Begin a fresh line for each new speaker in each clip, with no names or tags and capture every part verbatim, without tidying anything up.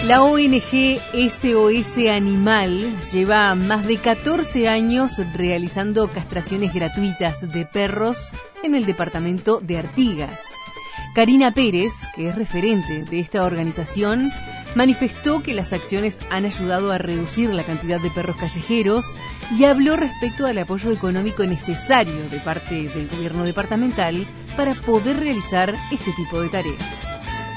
La O N G S O S Animal lleva más de catorce años realizando castraciones gratuitas de perros en el departamento de Artigas. Karina Pérez, que es referente de esta organización, manifestó que las acciones han ayudado a reducir la cantidad de perros callejeros y habló respecto al apoyo económico necesario de parte del gobierno departamental para poder realizar este tipo de tareas.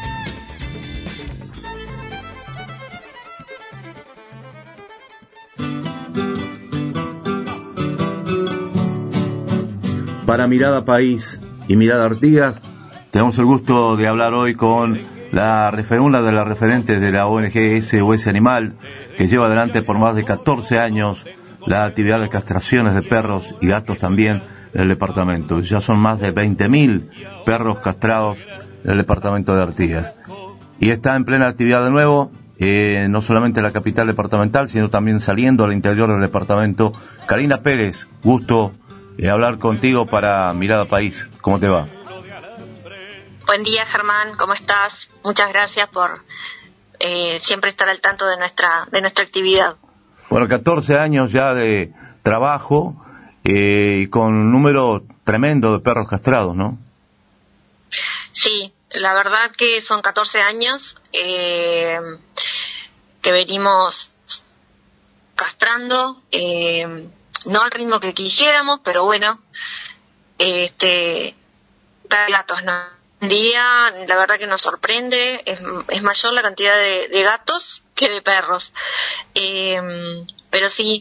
Para Mirada País y Mirada Artigas, tenemos el gusto de hablar hoy con la una de las referentes de la O N G S O S Animal, que lleva adelante por más de catorce años la actividad de castraciones de perros y gatos también en el departamento. Ya son más de veinte mil perros castrados en el departamento de Artigas. Y está en plena actividad de nuevo, eh, no solamente en la capital departamental, sino también saliendo al interior del departamento. Karina Pérez, gusto de hablar contigo para Mirada País. ¿Cómo te va?
Buen día, Germán, ¿cómo estás? Muchas gracias por eh, siempre estar al tanto de nuestra de nuestra actividad.
Bueno, catorce años ya de trabajo eh, y con un número tremendo de perros castrados, ¿no?
Sí, la verdad que son catorce años eh, que venimos castrando, eh, no al ritmo que quisiéramos, pero bueno, este, gatos, ¿no? Un día, la verdad que nos sorprende, es, es mayor la cantidad de, de gatos que de perros. Eh, pero sí,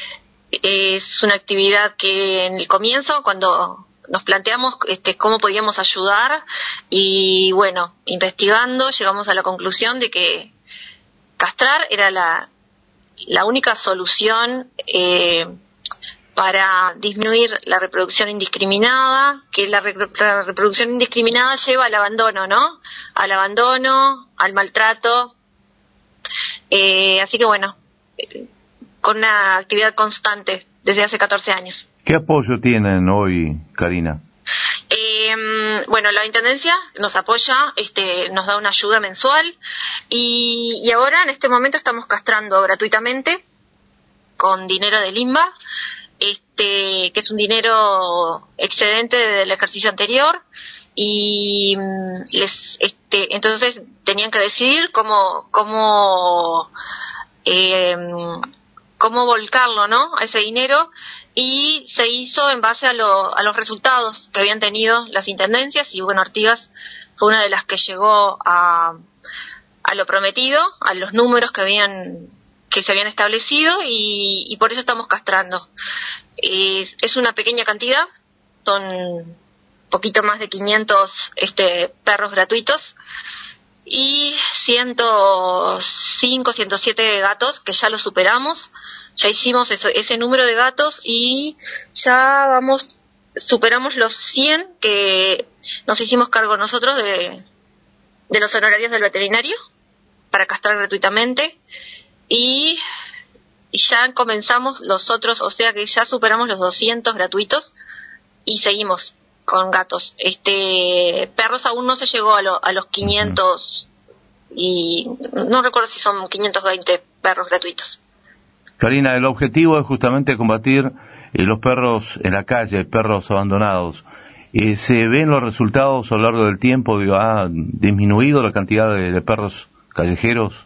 es una actividad que en el comienzo, cuando nos planteamos este, cómo podíamos ayudar, y bueno, investigando, llegamos a la conclusión de que castrar era la, la única solución eh, para disminuir la reproducción indiscriminada, que la, re- la reproducción indiscriminada lleva al abandono, ¿no? Al abandono, al maltrato. Eh, así que bueno, eh, con una actividad constante desde hace catorce años.
¿Qué apoyo tienen hoy, Karina?
Eh, bueno, la Intendencia nos apoya, este, nos da una ayuda mensual y, y ahora en este momento estamos castrando gratuitamente con dinero del I N B A, este, que es un dinero excedente del ejercicio anterior, y les, este, entonces tenían que decidir cómo, cómo, eh, cómo volcarlo, ¿no? A ese dinero, y se hizo en base a, lo, a los resultados que habían tenido las intendencias, y bueno, Artigas fue una de las que llegó a, a lo prometido, a los números que habían que se habían establecido, y, y por eso estamos castrando. Es, es una pequeña cantidad, son poquito más de quinientos este, perros gratuitos y ciento cinco, ciento siete gatos, que ya lo superamos, ya hicimos eso, ese número de gatos y ya vamos, superamos los cien que nos hicimos cargo nosotros de, de los honorarios del veterinario para castrar gratuitamente. Y ya comenzamos los otros, o sea que ya superamos los doscientos gratuitos y seguimos con gatos. Este, perros aún no se llegó a, lo, a los quinientos y no recuerdo si son quinientos veinte perros gratuitos.
Karina, el objetivo es justamente combatir eh, los perros en la calle, perros abandonados. Eh, ¿Se ven los resultados a lo largo del tiempo? Digo, ¿ha disminuido la cantidad de, de perros callejeros?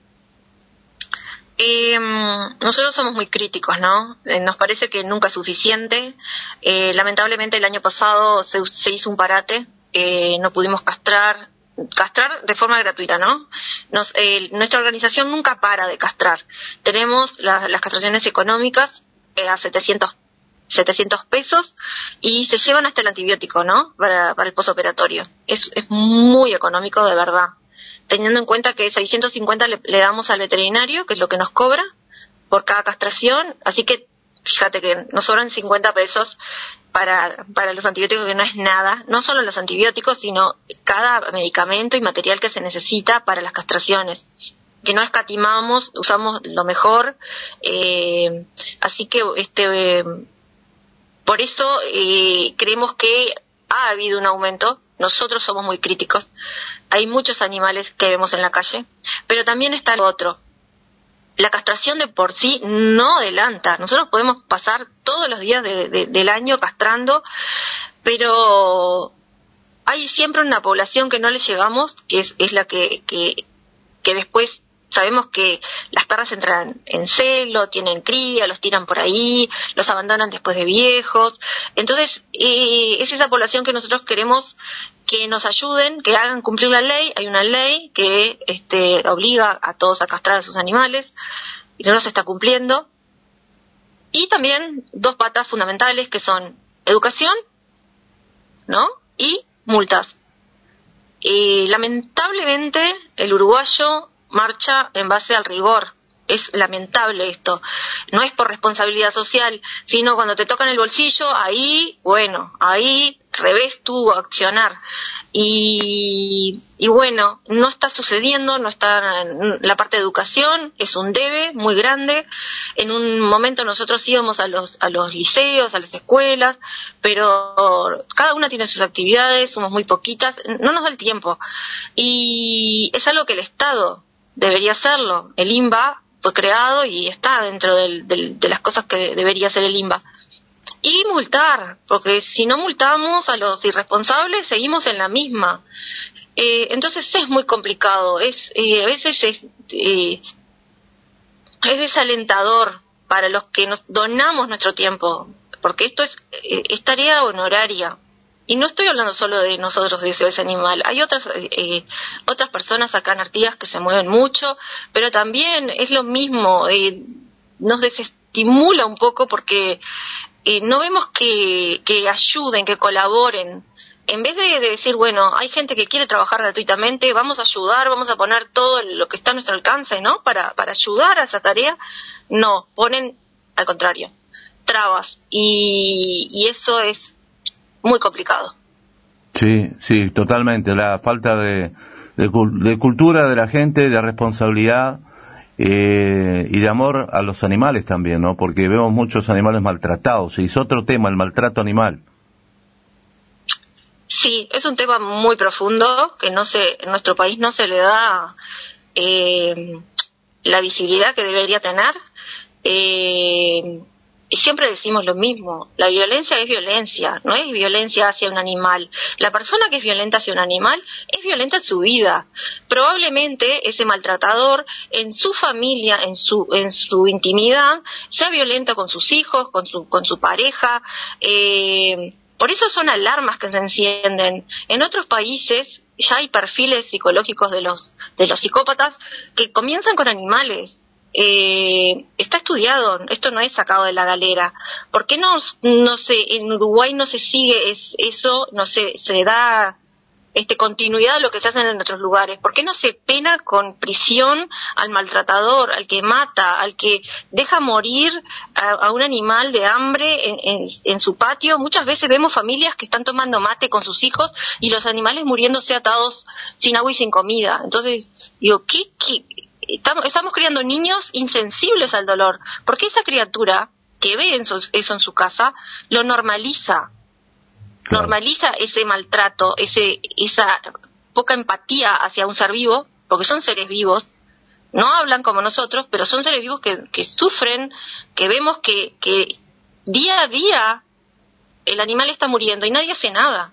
Eh, nosotros somos muy críticos, ¿no? Eh, nos parece que nunca es suficiente. Eh, lamentablemente el año pasado se, se hizo un parate, eh, no pudimos castrar, castrar de forma gratuita, ¿no? Nos, eh, nuestra organización nunca para de castrar. Tenemos la, las castraciones económicas eh, a setecientos pesos y se llevan hasta el antibiótico, ¿no? Para, para el posoperatorio. Es, es muy económico, de verdad. Teniendo en cuenta que seiscientos cincuenta le, le damos al veterinario, que es lo que nos cobra por cada castración, así que fíjate que nos sobran cincuenta pesos para, para los antibióticos, que no es nada, no solo los antibióticos, sino cada medicamento y material que se necesita para las castraciones, que no escatimamos, usamos lo mejor, eh, así que este eh, por eso eh, creemos que ha habido un aumento, nosotros somos muy críticos, hay muchos animales que vemos en la calle, pero también está lo otro. La castración de por sí no adelanta. Nosotros podemos pasar todos los días de, de, del año castrando, pero hay siempre una población que no le llegamos, que es, es la que, que, que después sabemos que las perras entran en celo, tienen cría, los tiran por ahí, los abandonan después de viejos. Entonces, eh, es esa población que nosotros queremos que nos ayuden, que hagan cumplir la ley. Hay una ley que este, obliga a todos a castrar a sus animales y no se está cumpliendo. Y también dos patas fundamentales que son educación, ¿no? Y multas. Eh, lamentablemente, el uruguayo marcha en base al rigor. Es lamentable esto. No es por responsabilidad social, sino cuando te tocan el bolsillo, ahí, bueno, ahí revés tu accionar. Y, y bueno, no está sucediendo, no está en la parte de educación, es un debe muy grande. En un momento nosotros íbamos a los, a los liceos, a las escuelas, pero cada una tiene sus actividades, somos muy poquitas, no nos da el tiempo. Y es algo que el Estado debería hacerlo. El I N B A fue creado y está dentro del, del, de las cosas que debería hacer el I N B A. Y multar, porque si no multamos a los irresponsables, seguimos en la misma. Eh, entonces es muy complicado, es eh, a veces es, eh, es desalentador para los que nos donamos nuestro tiempo, porque esto es, eh, es tarea honoraria. Y no estoy hablando solo de nosotros de S O S Animal, hay otras eh, otras personas acá en Artigas que se mueven mucho, pero también es lo mismo, eh, nos desestimula un poco porque eh, no vemos que, que ayuden, que colaboren. En vez de, de decir, bueno, hay gente que quiere trabajar gratuitamente, vamos a ayudar, vamos a poner todo lo que está a nuestro alcance, ¿no? Para, para ayudar a esa tarea, no, ponen al contrario, trabas, y, y eso es muy complicado.
Sí, sí, totalmente. La falta de, de, de cultura de la gente, de responsabilidad eh, y de amor a los animales también, ¿no? Porque vemos muchos animales maltratados. Y es otro tema, el maltrato animal.
Sí, es un tema muy profundo que no se, en nuestro país no se le da eh, la visibilidad que debería tener. Eh, Y siempre decimos lo mismo, la violencia es violencia, no es violencia hacia un animal. La persona que es violenta hacia un animal es violenta en su vida. Probablemente ese maltratador en su familia, en su en su intimidad, sea violento con sus hijos, con su con su pareja. Eh, por eso son alarmas que se encienden. En otros países ya hay perfiles psicológicos de los de los psicópatas que comienzan con animales. Eh, está estudiado, esto no es sacado de la galera. ¿Por qué no, no sé, en Uruguay no se sigue es, eso, no se, se da este continuidad a lo que se hace en otros lugares? ¿Por qué no se pena con prisión al maltratador, al que mata, al que deja morir a, a un animal de hambre en, en, en su patio? Muchas veces vemos familias que están tomando mate con sus hijos y los animales muriéndose atados sin agua y sin comida. Entonces, digo, ¿qué, qué? Estamos, estamos criando niños insensibles al dolor, porque esa criatura que ve en su, eso en su casa lo normaliza, claro. Normaliza ese maltrato, ese esa poca empatía hacia un ser vivo, porque son seres vivos, no hablan como nosotros, pero son seres vivos que, que sufren, que vemos que, que día a día el animal está muriendo y nadie hace nada.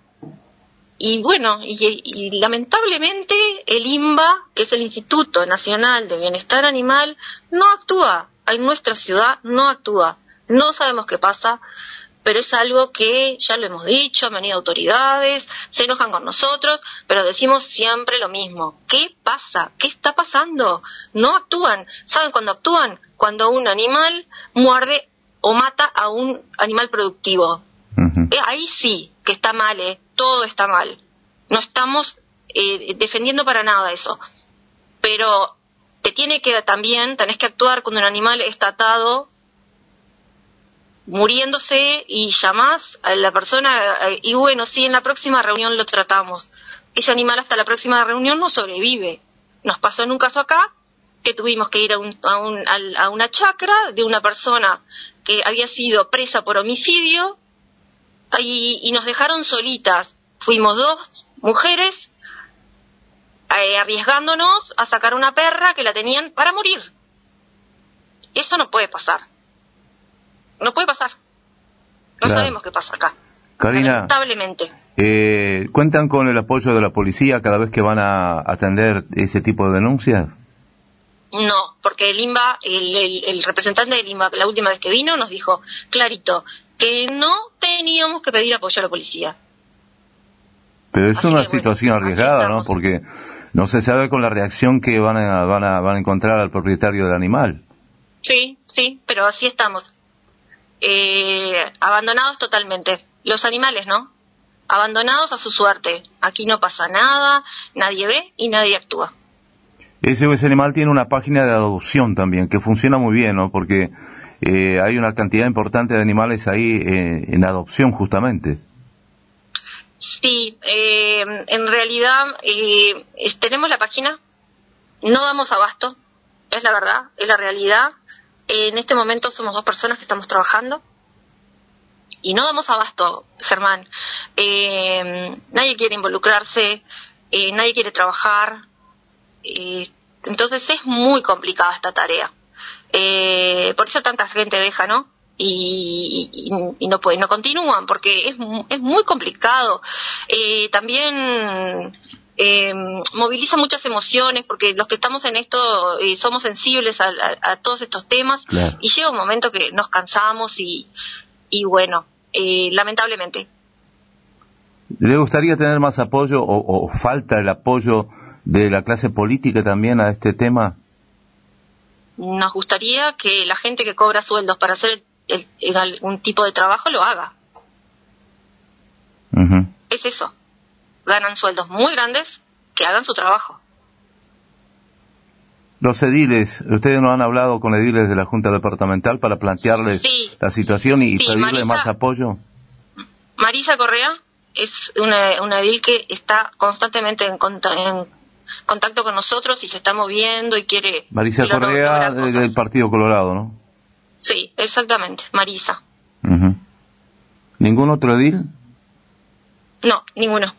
Y bueno, y, y lamentablemente el I N B A, que es el Instituto Nacional de Bienestar Animal, no actúa. En nuestra ciudad no actúa. No sabemos qué pasa, pero es algo que ya lo hemos dicho, han venido autoridades, se enojan con nosotros, pero decimos siempre lo mismo. ¿Qué pasa? ¿Qué está pasando? No actúan. ¿Saben cuándo actúan? Cuando un animal muerde o mata a un animal productivo. Uh-huh. Eh, ahí sí que está mal, eh. Todo está mal. No estamos eh, defendiendo para nada eso. Pero te tiene que también, tenés que actuar cuando un animal está atado, muriéndose, y llamás a la persona eh, y bueno, sí, en la próxima reunión lo tratamos. Ese animal hasta la próxima reunión no sobrevive. Nos pasó en un caso acá que tuvimos que ir a, un, a, un, a una chacra de una persona que había sido presa por homicidio. y, y nos dejaron solitas. Fuimos dos mujeres eh, arriesgándonos a sacar una perra que la tenían para morir. Eso no puede pasar. No puede pasar. No
claro.
sabemos qué pasa acá.
Karina,
lamentablemente.
Eh, ¿cuentan con el apoyo de la policía cada vez que van a atender ese tipo de denuncias?
No, porque el INBA, el, el, el representante del INBA, la última vez que vino, nos dijo clarito que no teníamos que pedir apoyo a la policía.
Pero es
así
una
que,
situación
bueno,
arriesgada, ¿no? Porque no se sabe con la reacción que van a, van a, van a encontrar al propietario del animal.
Sí, sí, pero así estamos. Eh, abandonados totalmente. Los animales, ¿no? Abandonados a su suerte. Aquí no pasa nada, nadie ve y nadie actúa.
S O S Animal tiene una página de adopción también, que funciona muy bien, ¿no? Porque eh, hay una cantidad importante de animales ahí eh, en adopción, justamente.
Sí, eh, en realidad eh, tenemos la página, no damos abasto, es la verdad, es la realidad. En este momento somos dos personas que estamos trabajando y no damos abasto, Germán. Eh, nadie quiere involucrarse, eh, nadie quiere trabajar. Eh, entonces es muy complicada esta tarea. Eh, por eso tanta gente deja, ¿no? Y, y, y no pueden, no continúan, porque es, es muy complicado. Eh, también eh, moviliza muchas emociones, porque los que estamos en esto eh, somos sensibles a, a, a todos estos temas,
claro.
Y llega un momento que nos cansamos y, y bueno, eh, lamentablemente.
¿Le gustaría tener más apoyo o, o falta el apoyo de la clase política también a este tema?
Nos gustaría que la gente que cobra sueldos para hacer el, el, algún tipo de trabajo lo haga.
Uh-huh.
Es eso. Ganan sueldos muy grandes, que hagan su trabajo.
Los ediles, ¿ustedes no han hablado con ediles de la Junta Departamental para plantearles
sí,
la situación y
sí,
pedirle
Marisa,
más apoyo?
Marisa Correa es una, una edil que está constantemente en, conta, en contacto con nosotros y se está moviendo y quiere...
Marisa Correa del Partido Colorado, ¿no?
Sí, exactamente, Marisa.
Uh-huh. ¿Ningún otro edil?
No, ninguno.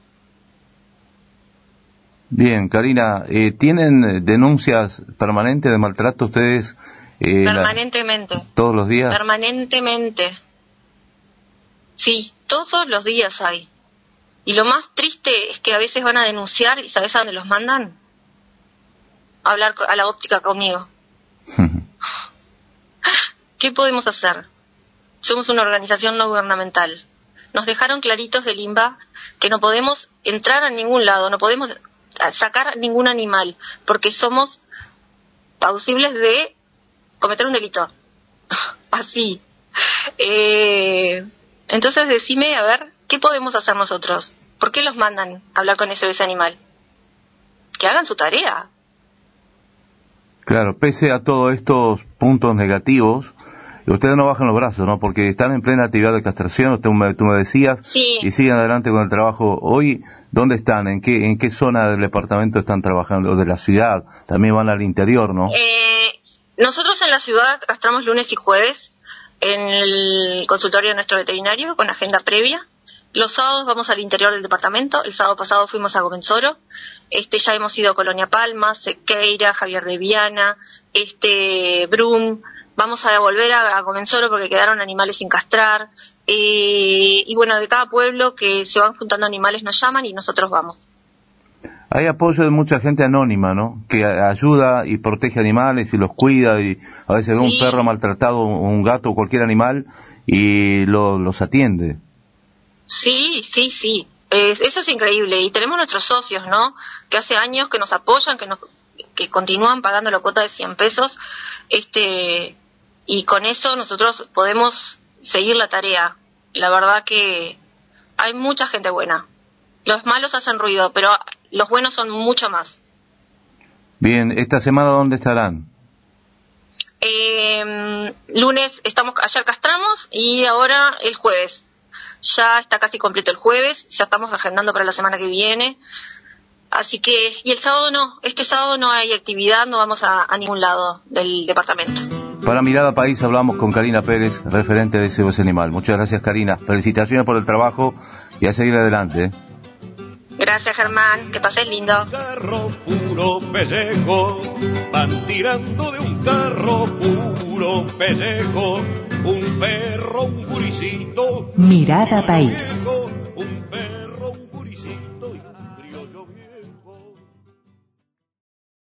Bien, Karina, eh, ¿tienen denuncias permanentes de maltrato ustedes? Eh,
Permanentemente.
La, ¿Todos los días?
Permanentemente. Sí, todos los días hay. Y lo más triste es que a veces van a denunciar y ¿sabes a dónde los mandan? A hablar a la óptica conmigo. ¿Qué podemos hacer? Somos una organización no gubernamental. Nos dejaron claritos del INBA que no podemos entrar a ningún lado, no podemos sacar ningún animal, porque somos plausibles de cometer un delito. Así. Eh, entonces decime, a ver, ¿qué podemos hacer nosotros? ¿Por qué los mandan a hablar con S O S Animal? Que hagan su tarea.
Claro, pese a todos estos puntos negativos, ustedes no bajan los brazos, ¿no? Porque están en plena actividad de castración, usted me, tú me decías,
sí.
Y siguen adelante con el trabajo. Hoy, ¿dónde están? ¿En qué en qué zona del departamento están trabajando? ¿O de la ciudad? También van al interior, ¿no?
Eh, nosotros en la ciudad castramos lunes y jueves en el consultorio de nuestro veterinario con agenda previa. Los sábados vamos al interior del departamento. El sábado pasado fuimos a Gomenzoro. Este, ya hemos ido a Colonia Palma, Sequeira, Javier de Viana, este, Brum. Vamos a volver a, a Gomenzoro porque quedaron animales sin castrar. Eh, y bueno, de cada pueblo que se van juntando animales nos llaman y nosotros vamos.
Hay apoyo de mucha gente anónima, ¿no? Que ayuda y protege animales y los cuida y a veces ve
sí.
un perro maltratado, un gato o cualquier animal y lo, los atiende.
Sí, sí, sí. Es, eso es increíble. Y tenemos nuestros socios, ¿no? Que hace años que nos apoyan, que nos que continúan pagando la cuota de cien pesos. Este, y con eso nosotros podemos seguir la tarea. La verdad que hay mucha gente buena. Los malos hacen ruido, pero los buenos son mucho más.
Bien, ¿esta semana dónde estarán?
Eh, lunes estamos, ayer castramos y ahora el jueves. Ya está casi completo el jueves, ya estamos agendando para la semana que viene. Así que, y el sábado no, este sábado no hay actividad, no vamos a, a ningún lado del departamento.
Para Mirada País hablamos con Karina Pérez, referente de S O S Animal. Muchas gracias, Karina. Felicitaciones por el trabajo y a seguir adelante.
Gracias, Germán. Que pases lindo.
Carro puro pellejo, van tirando de un carro puro pellejo, un perro, un guricito.
Mirada País.